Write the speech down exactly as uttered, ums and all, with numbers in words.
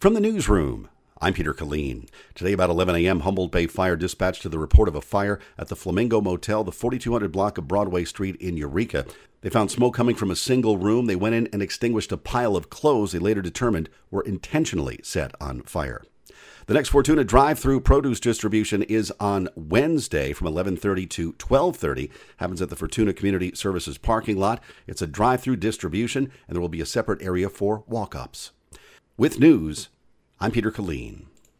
From the newsroom, I'm Peter Killeen. Today about eleven a.m., Humboldt Bay Fire dispatched to the report of a fire at the Flamingo Motel, the forty-two hundred block of Broadway Street in Eureka. They found smoke coming from a single room. They went in and extinguished a pile of clothes they later determined were intentionally set on fire. The next Fortuna drive-through produce distribution is on Wednesday from eleven thirty to twelve thirty. Happens at the Fortuna Community Services parking lot. It's a drive-through distribution, and there will be a separate area for walk-ups. With news, I'm Peter Killeen.